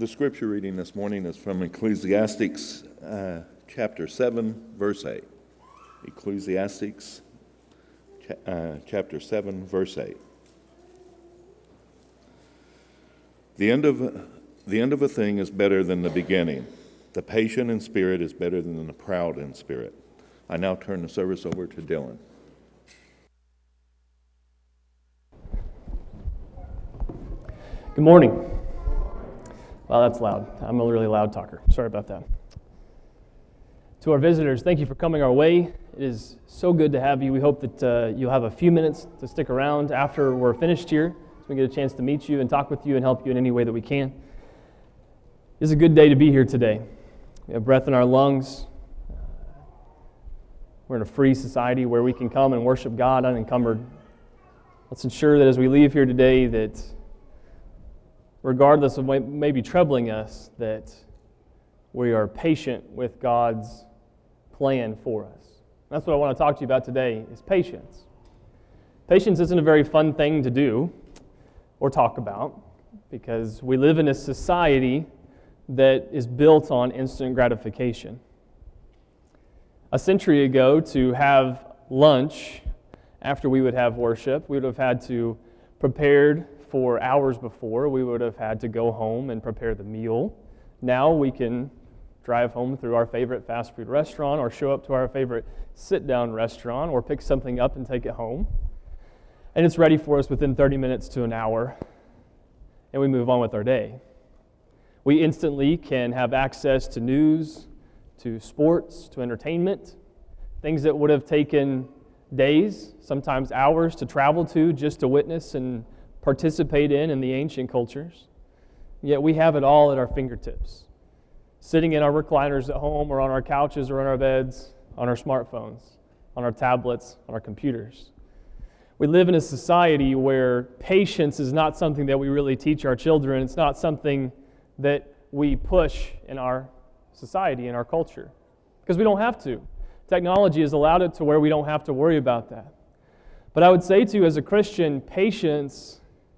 The scripture reading this morning is from Ecclesiastes chapter 7, verse 8. Ecclesiastes chapter 7, verse 8. The end of a thing is better than the beginning. The patient in spirit is better than the proud in spirit. I now turn the service over to Dylan. Good morning. Wow, that's loud. I'm a really loud talker. Sorry about that. To our visitors, thank you for coming our way. It is so good to have you. We hope that you'll have a few minutes to stick around after we're finished here so we get a chance to meet you and talk with you and help you in any way that we can. It's a good day to be here today. We have breath in our lungs. We're in a free society where we can come and worship God unencumbered. Let's ensure that as we leave here today that regardless of what may be troubling us, that we are patient with God's plan for us. That's what I want to talk to you about today, is patience. Patience isn't a very fun thing to do or talk about because we live in a society that is built on instant gratification. A century ago, to have lunch after we would have worship, we would have had to prepare for hours before. We would have had to go home and prepare the meal. Now we can drive home through our favorite fast food restaurant or show up to our favorite sit-down restaurant or pick something up and take it home. And it's ready for us within 30 minutes to an hour, and we move on with our day. We instantly can have access to news, to sports, to entertainment, things that would have taken days, sometimes hours to travel to just to witness and participate in the ancient cultures. Yet we have it all at our fingertips, sitting in our recliners at home or on our couches or on our beds, on our smartphones, on our tablets, on our computers. We live in a society where patience is not something that we really teach our children. It's not something that we push in our society, in our culture, because we don't have to. Technology has allowed it to where we don't have to worry about that. But I would say to you as a Christian, patience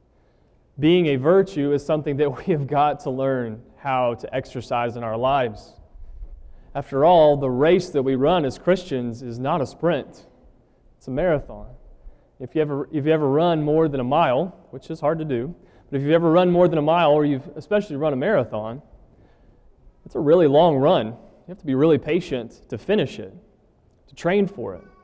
being a virtue is something that we have got to learn how to exercise in our lives. After all, the race that we run as Christians is not a sprint. It's a marathon. If you ever run more than a mile, which is hard to do, but if you've ever run more than a mile, or you've especially run a marathon, it's a really long run. You have to be really patient to finish it, to train for it.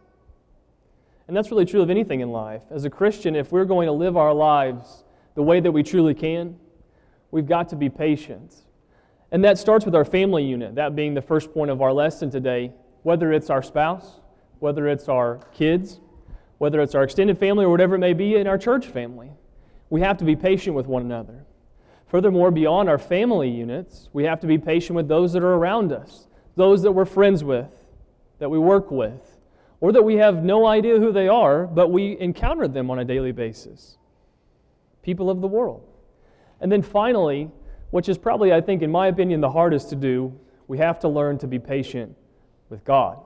And that's really true of anything in life. As a Christian, if we're going to live our lives the way that we truly can, we've got to be patient. And that starts with our family unit, that being the first point of our lesson today, whether it's our spouse, whether it's our kids, whether it's our extended family, or whatever it may be in our church family. We have to be patient with one another. Furthermore, beyond our family units, we have to be patient with those that are around us, those that we're friends with, that we work with, or that we have no idea who they are, but we encounter them on a daily basis. People of the world. And then finally, which is probably, I think, in my opinion, the hardest to do, we have to learn to be patient with God.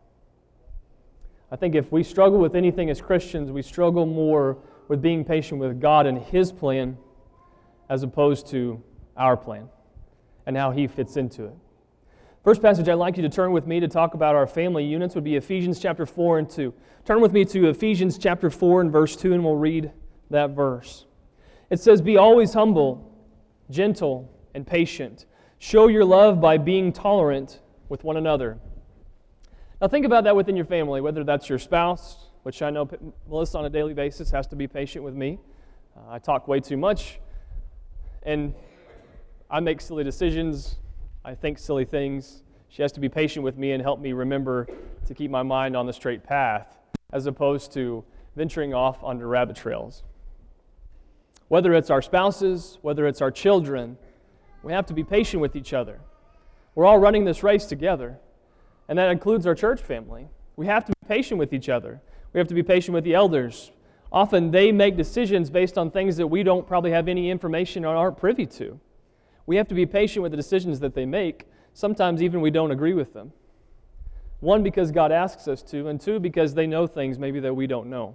I think if we struggle with anything as Christians, we struggle more with being patient with God and His plan as opposed to our plan and how He fits into it. First passage I'd like you to turn with me to talk about our family units would be Ephesians chapter 4 and 2. Turn with me to Ephesians chapter 4 and verse 2, and we'll read that verse. It says, "Be always humble, gentle, and patient. Show your love by being tolerant with one another." Now think about that within your family, whether that's your spouse, which I know Melissa on a daily basis has to be patient with me. I talk way too much, and I make silly decisions. I think silly things. She has to be patient with me and help me remember to keep my mind on the straight path, as opposed to venturing off onto rabbit trails. Whether it's our spouses, whether it's our children, we have to be patient with each other. We're all running this race together, and that includes our church family. We have to be patient with each other. We have to be patient with the elders. Often they make decisions based on things that we don't probably have any information or aren't privy to. We have to be patient with the decisions that they make. Sometimes even we don't agree with them. One, because God asks us to, and two, because they know things maybe that we don't know.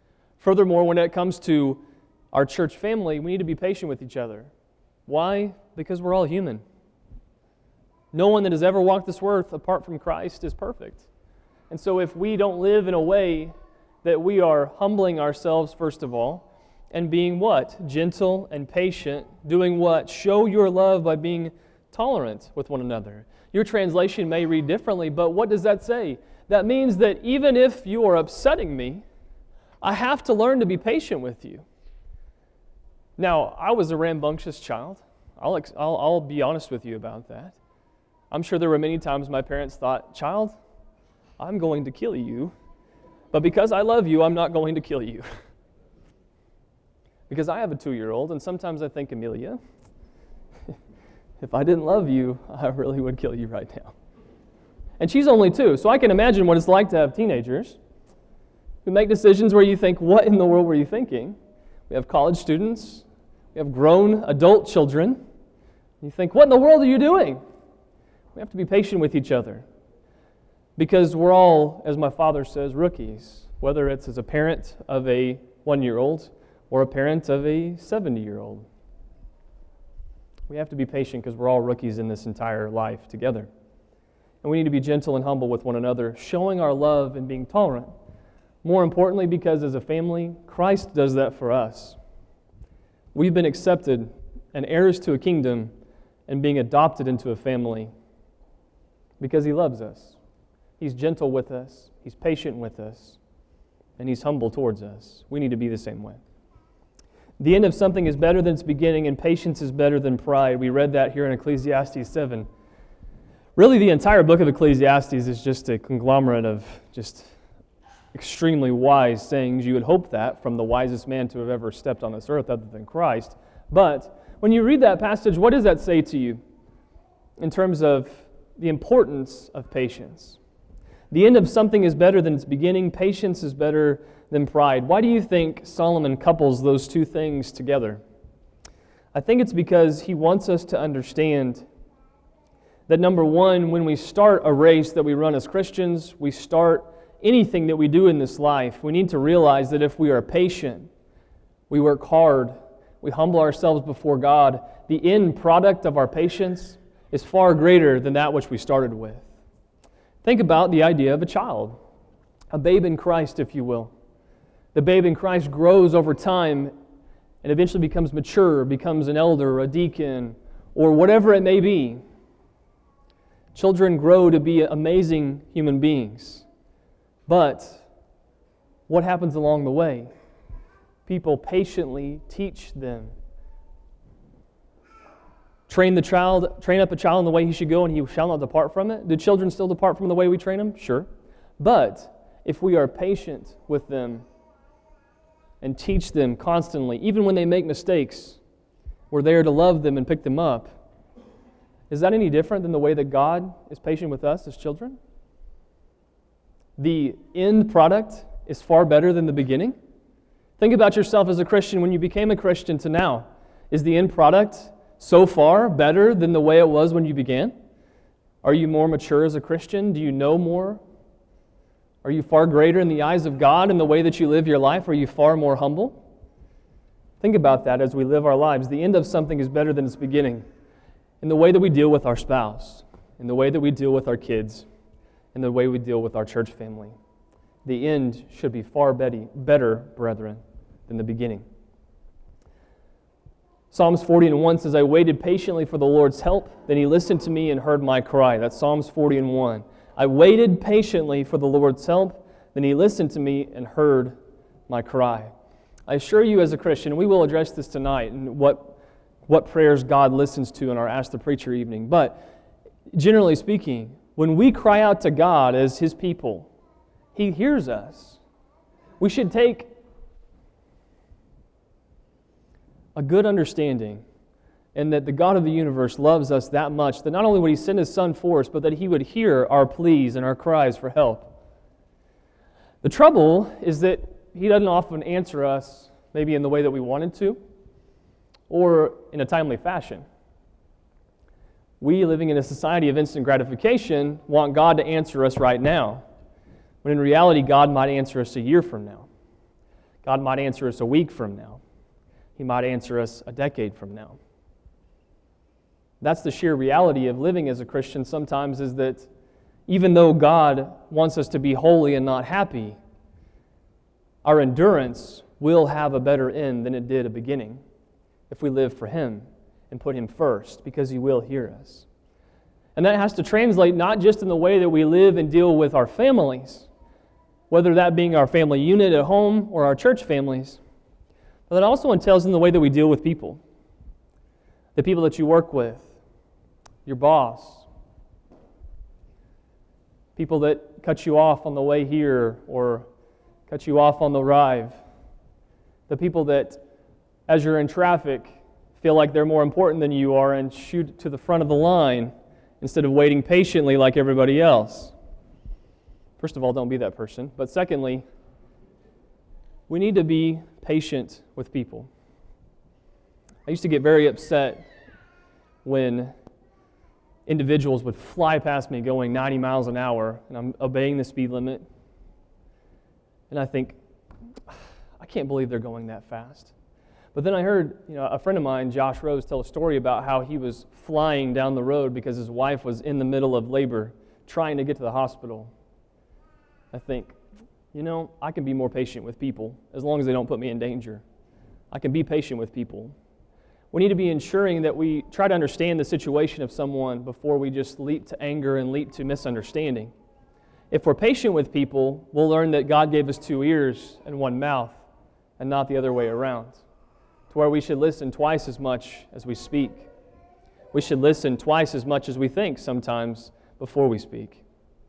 Furthermore, when it comes to our church family, we need to be patient with each other. Why? Because we're all human. No one that has ever walked this earth apart from Christ is perfect. And so if we don't live in a way that we are humbling ourselves, first of all, and being what? Gentle and patient. Doing what? Show your love by being tolerant with one another. Your translation may read differently, but what does that say? That means that even if you are upsetting me, I have to learn to be patient with you. Now, I was a rambunctious child. I'll be honest with you about that. I'm sure there were many times my parents thought, child, I'm going to kill you, but because I love you, I'm not going to kill you. Because I have a 2-year-old, and sometimes I think, Amelia, if I didn't love you, I really would kill you right now. And she's only 2, so I can imagine what it's like to have teenagers who make decisions where you think, what in the world were you thinking? We have college students, we have grown adult children. You think, what in the world are you doing? We have to be patient with each other because we're all, as my father says, rookies, whether it's as a parent of a 1-year-old or a parent of a 70-year-old. We have to be patient because we're all rookies in this entire life together. And we need to be gentle and humble with one another, showing our love and being tolerant. More importantly, because as a family, Christ does that for us. We've been accepted and heirs to a kingdom and being adopted into a family because He loves us. He's gentle with us, He's patient with us, and He's humble towards us. We need to be the same way. The end of something is better than its beginning, and patience is better than pride. We read that here in Ecclesiastes 7. Really, the entire book of Ecclesiastes is just a conglomerate of just extremely wise sayings. You would hope that from the wisest man to have ever stepped on this earth other than Christ. But when you read that passage, what does that say to you in terms of the importance of patience? The end of something is better than its beginning. Patience is better than pride. Why do you think Solomon couples those two things together? I think it's because he wants us to understand that, number one, when we start a race that we run as Christians, we start anything that we do in this life, we need to realize that if we are patient, we work hard, we humble ourselves before God, the end product of our patience is far greater than that which we started with. Think about the idea of a child, a babe in Christ, if you will. The babe in Christ grows over time and eventually becomes mature, becomes an elder, a deacon, or whatever it may be. Children grow to be amazing human beings. But what happens along the way? People patiently teach them. Train up a child in the way he should go, and he shall not depart from it. Do children still depart from the way we train them? Sure. But if we are patient with them and teach them constantly, even when they make mistakes, we're there to love them and pick them up. Is that any different than the way that God is patient with us as children? The end product is far better than the beginning. Think about yourself as a Christian when you became a Christian to now. Is the end product so far better than the way it was when you began? Are you more mature as a Christian? Do you know more? Are you far greater in the eyes of God in the way that you live your life? Are you far more humble? Think about that as we live our lives. The end of something is better than its beginning. In the way that we deal with our spouse, in the way that we deal with our kids, in the way we deal with our church family. The end should be far better, brethren, than the beginning. Psalms 40:1 says, I waited patiently for the Lord's help, then He listened to me and heard my cry. That's Psalms 40:1. I waited patiently for the Lord's help, then He listened to me and heard my cry. I assure you as a Christian, we will address this tonight and what prayers God listens to in our Ask the Preacher evening. But generally speaking, when we cry out to God as His people, He hears us. We should take a good understanding and that the God of the universe loves us that much that not only would He send His Son for us, but that He would hear our pleas and our cries for help. The trouble is that He doesn't often answer us maybe in the way that we wanted to or in a timely fashion. We, living in a society of instant gratification, want God to answer us right now, when in reality God might answer us a year from now. God might answer us a week from now. He might answer us a decade from now. That's the sheer reality of living as a Christian sometimes, is that even though God wants us to be holy and not happy, our endurance will have a better end than it did a beginning if we live for Him and put Him first, because He will hear us. And that has to translate not just in the way that we live and deal with our families, whether that being our family unit at home or our church families, but that also entails in the way that we deal with people. The people that you work with, your boss, people that cut you off on the way here or cut you off on the drive, the people that, as you're in traffic, feel like they're more important than you are and shoot to the front of the line instead of waiting patiently like everybody else. First of all, don't be that person. But secondly, we need to be patient with people. I used to get very upset when individuals would fly past me going 90 miles an hour, and I'm obeying the speed limit. And I think, I can't believe they're going that fast. But then I heard a friend of mine, Josh Rose, tell a story about how he was flying down the road because his wife was in the middle of labor trying to get to the hospital. I think, I can be more patient with people as long as they don't put me in danger. I can be patient with people. We need to be ensuring that we try to understand the situation of someone before we just leap to anger and leap to misunderstanding. If we're patient with people, we'll learn that God gave us 2 ears and 1 mouth and not the other way around, to where we should listen twice as much as we speak. We should listen twice as much as we think sometimes before we speak.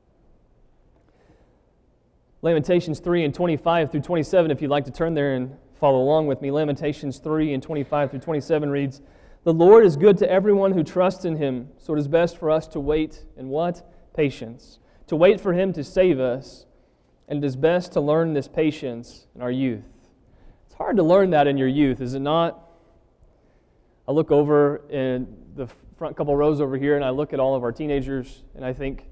Lamentations 3 and 25 through 27, if you'd like to turn there and follow along with me. Lamentations 3 and 25 through 27 reads, "The Lord is good to everyone who trusts in Him, so it is best for us to wait in what? Patience. To wait for Him to save us, and it is best to learn this patience in our youth." It's hard to learn that in your youth, is it not? I look over in the front couple rows over here, and I look at all of our teenagers, and I think,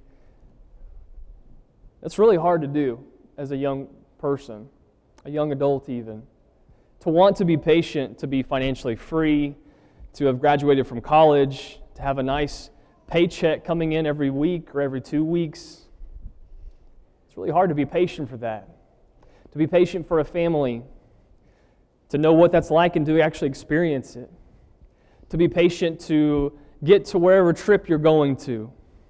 it's really hard to do as a young person, a young adult even. To want to be patient, to be financially free, to have graduated from college, to have a nice paycheck coming in every week or every 2 weeks. It's really hard to be patient for that. To be patient for a family, to know what that's like and to actually experience it. To be patient to get to wherever trip you're going to.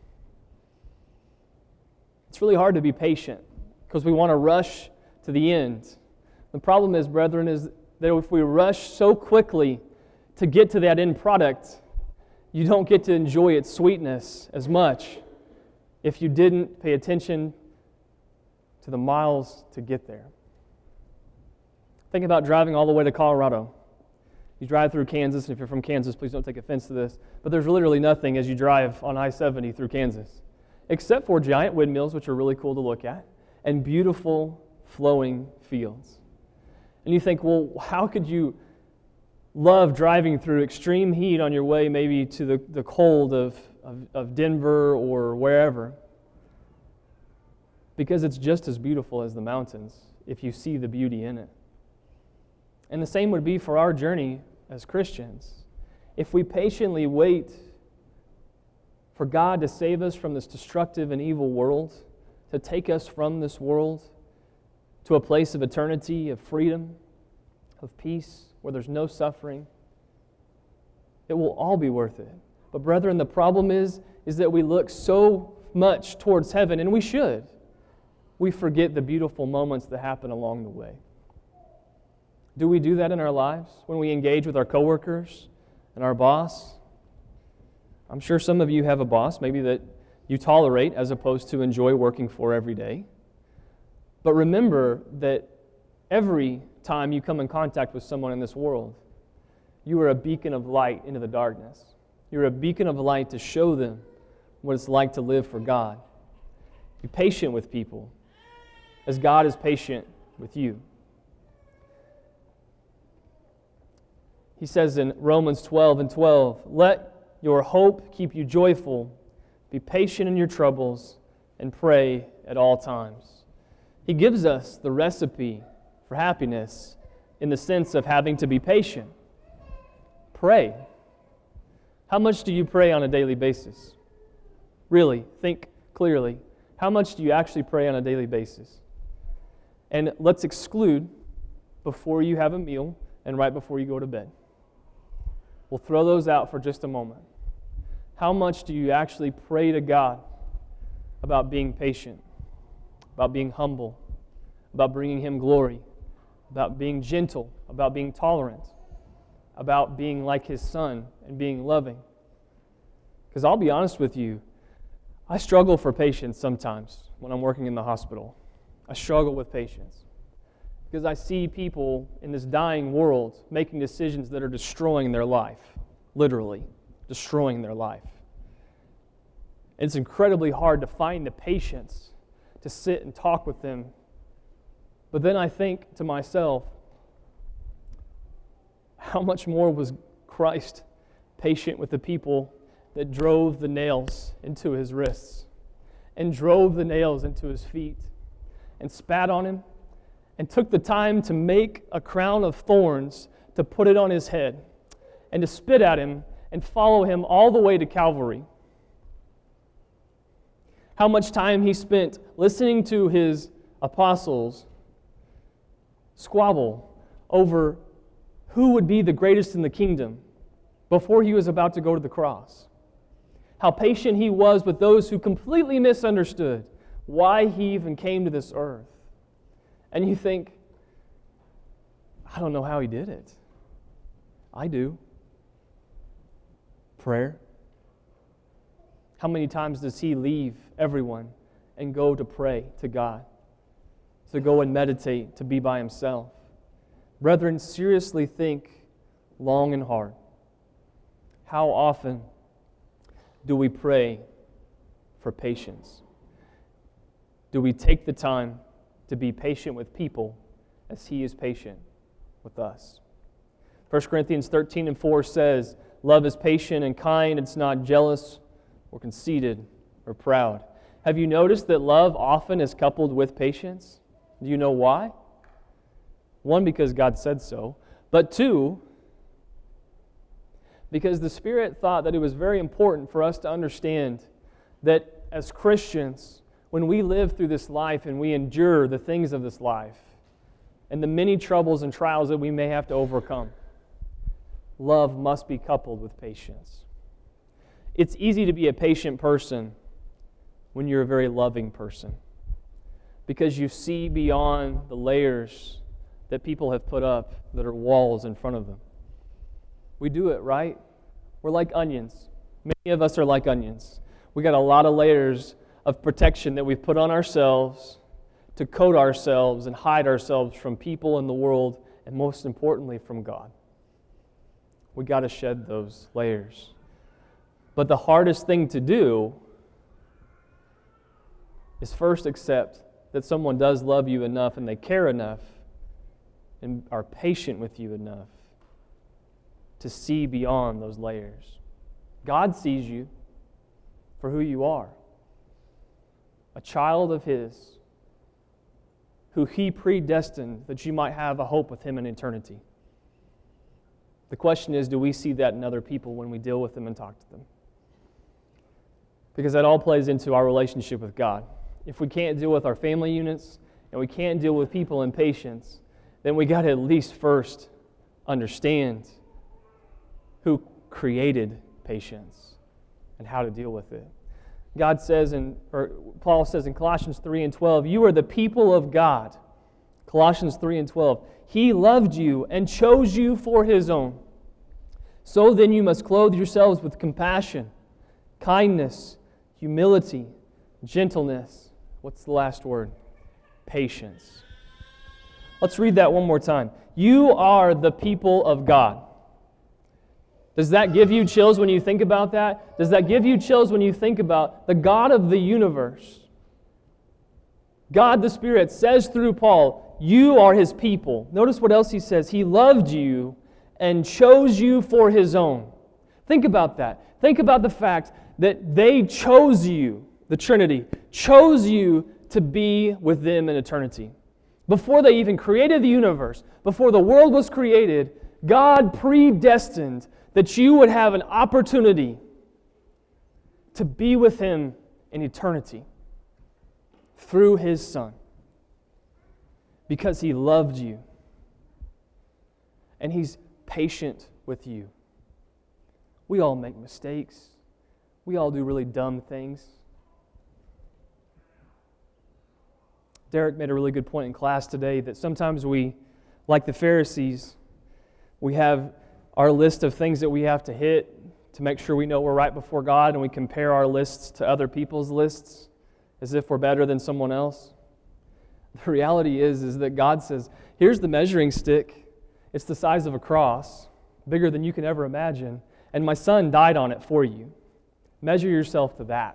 It's really hard to be patient because we want to rush to the end. The problem is, brethren, is that if we rush so quickly to get to that end product, you don't get to enjoy its sweetness as much if you didn't pay attention to the miles to get there. Think about driving all the way to Colorado. You drive through Kansas, and if you're from Kansas, please don't take offense to this, but there's literally nothing as you drive on I-70 through Kansas, except for giant windmills, which are really cool to look at, and beautiful flowing fields. And you think, well, how could you love driving through extreme heat on your way maybe to the cold of Denver or wherever? Because it's just as beautiful as the mountains if you see the beauty in it. And the same would be for our journey as Christians. If we patiently wait for God to save us from this destructive and evil world, to take us from this world to a place of eternity, of freedom, of peace, where there's no suffering, it will all be worth it. But brethren, the problem is that we look so much towards heaven, and we should. We forget the beautiful moments that happen along the way. Do we do that in our lives when we engage with our coworkers and our boss? I'm sure some of you have a boss, maybe that you tolerate as opposed to enjoy working for every day. But remember that every time you come in contact with someone in this world, you are a beacon of light into the darkness. You're a beacon of light to show them what it's like to live for God. Be patient with people as God is patient with you. He says in Romans 12 and 12, "Let your hope keep you joyful, be patient in your troubles, and pray at all times." He gives us the recipe for happiness in the sense of having to be patient. Pray. How much do you pray on a daily basis? Really, think clearly. How much do you actually pray on a daily basis? And let's exclude before you have a meal and right before you go to bed. We'll throw those out for just a moment. How much do you actually pray to God about being patient, about being humble, about bringing Him glory, about being gentle, about being tolerant, about being like His Son and being loving? Because I'll be honest with you, I struggle for patience sometimes when I'm working in the hospital. I struggle with patience because I see people in this dying world making decisions that are destroying their life, literally destroying their life. It's incredibly hard to find the patience to sit and talk with them. But then I think to myself, how much more was Christ patient with the people that drove the nails into His wrists and drove the nails into His feet and spat on Him and took the time to make a crown of thorns to put it on His head and to spit at Him and follow Him all the way to Calvary? How much time He spent listening to His apostles squabble over who would be the greatest in the kingdom before He was about to go to the cross. How patient He was with those who completely misunderstood why He even came to this earth. And you think, I don't know how He did it. I do. Prayer. How many times does He leave everyone and go to pray to God, to go and meditate, to be by Himself? Brethren, seriously think long and hard. How often do we pray for patience? Do we take the time to be patient with people as He is patient with us? 1 Corinthians 13:4 says, "Love is patient and kind. It's not jealous or conceited or proud." Have you noticed that love often is coupled with patience? Do you know why? One, because God said so. But two, because the Spirit thought that it was very important for us to understand that as Christians, when we live through this life and we endure the things of this life and the many troubles and trials that we may have to overcome, love must be coupled with patience. It's easy to be a patient person when you're a very loving person because you see beyond the layers that people have put up that are walls in front of them. We do it, right? We're like onions. Many of us are like onions. We got a lot of layers of protection that we've put on ourselves to coat ourselves and hide ourselves from people in the world and most importantly from God. We got to shed those layers. But the hardest thing to do is first accept that someone does love you enough and they care enough and are patient with you enough to see beyond those layers. God sees you for who you are, a child of His, who He predestined that you might have a hope with Him in eternity. The question is, do we see that in other people when we deal with them and talk to them? Because that all plays into our relationship with God. If we can't deal with our family units and we can't deal with people in patience, then we got to at least first understand who created patience and how to deal with it. God says, Paul says in Colossians 3:12, "You are the people of God." Colossians 3:12, "He loved you and chose you for His own. So then you must clothe yourselves with compassion, kindness, humility, gentleness." What's the last word? Patience. Let's read that one more time. You are the people of God. Does that give you chills when you think about that? Does that give you chills when you think about the God of the universe? God the Spirit says through Paul, you are His people. Notice what else He says. He loved you and chose you for His own. Think about that. Think about the fact that they chose you, the Trinity, chose you to be with them in eternity. Before they even created the universe, before the world was created, God predestined that you would have an opportunity to be with Him in eternity through His Son, because He loved you and He's patient with you. We all make mistakes. We all do really dumb things. Derek made a really good point in class today that sometimes we, like the Pharisees, we have our list of things that we have to hit to make sure we know we're right before God, and we compare our lists to other people's lists as if we're better than someone else. The reality is that God says, here's the measuring stick. It's the size of a cross, bigger than you can ever imagine, and my Son died on it for you. Measure yourself to that.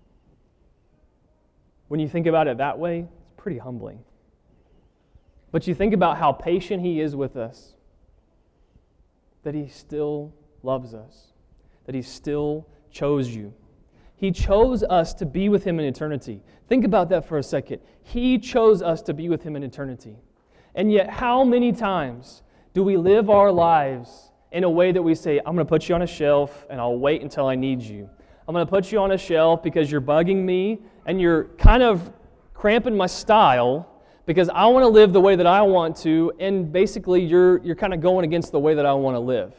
When you think about it that way, it's pretty humbling. But you think about how patient He is with us, that He still loves us, that He still chose you. He chose us to be with Him in eternity. Think about that for a second. He chose us to be with Him in eternity. And yet, how many times do we live our lives in a way that we say, I'm going to put you on a shelf and I'll wait until I need you. I'm going to put you on a shelf because you're bugging me and you're kind of cramping my style because I want to live the way that I want to, and basically you're kind of going against the way that I want to live.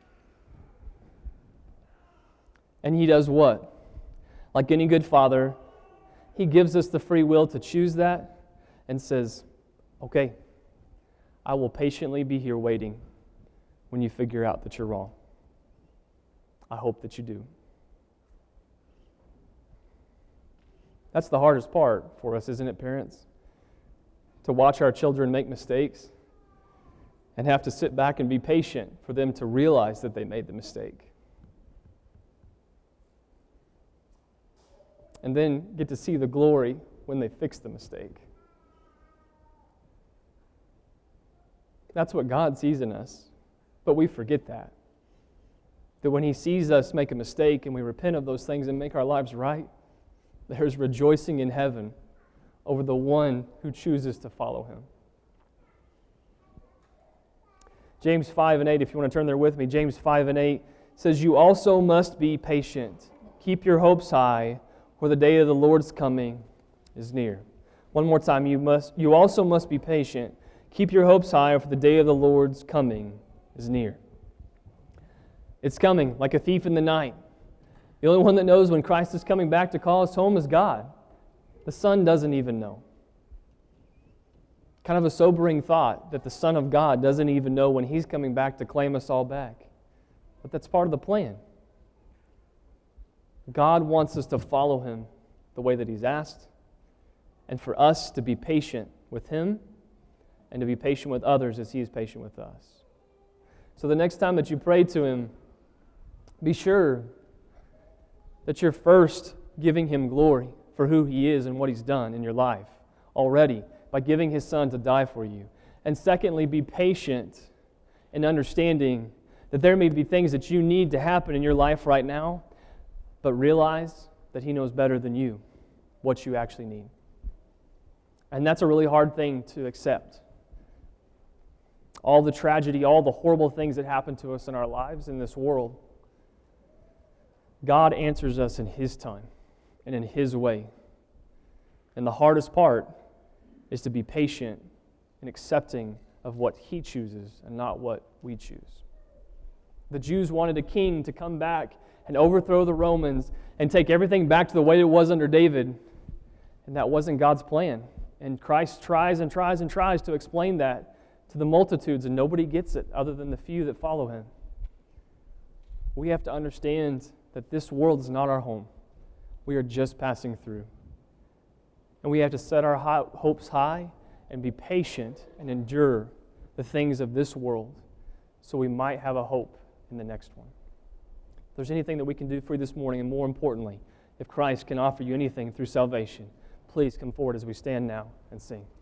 And He does what? Like any good father, He gives us the free will to choose that and says, okay, I will patiently be here waiting when you figure out that you're wrong. I hope that you do. That's the hardest part for us, isn't it, parents? To watch our children make mistakes and have to sit back and be patient for them to realize that they made the mistake. And then get to see the glory when they fix the mistake. That's what God sees in us, but we forget that. That when He sees us make a mistake and we repent of those things and make our lives right, there's rejoicing in heaven over the one who chooses to follow Him. James 5:8, if you want to turn there with me, James 5:8 says, you also must be patient. Keep your hopes high, for the day of the Lord's coming is near. One more time, you also must be patient. Keep your hopes high, for the day of the Lord's coming is near. It's coming like a thief in the night. The only one that knows when Christ is coming back to call us home is God. The Son doesn't even know. Kind of a sobering thought that the Son of God doesn't even know when He's coming back to claim us all back. But that's part of the plan. God wants us to follow Him the way that He's asked, and for us to be patient with Him and to be patient with others as He is patient with us. So the next time that you pray to Him, be sure that you're first giving Him glory for who He is and what He's done in your life already by giving His Son to die for you. And secondly, be patient in understanding that there may be things that you need to happen in your life right now, but realize that He knows better than you what you actually need. And that's a really hard thing to accept. All the tragedy, all the horrible things that happen to us in our lives in this world, God answers us in His time and in His way. And the hardest part is to be patient and accepting of what He chooses and not what we choose. The Jews wanted a king to come back and overthrow the Romans and take everything back to the way it was under David. And that wasn't God's plan. And Christ tries and tries and tries to explain that to the multitudes, and nobody gets it other than the few that follow Him. We have to understand that this world is not our home. We are just passing through. And we have to set our hopes high and be patient and endure the things of this world so we might have a hope in the next one. If there's anything that we can do for you this morning, and more importantly, if Christ can offer you anything through salvation, please come forward as we stand now and sing.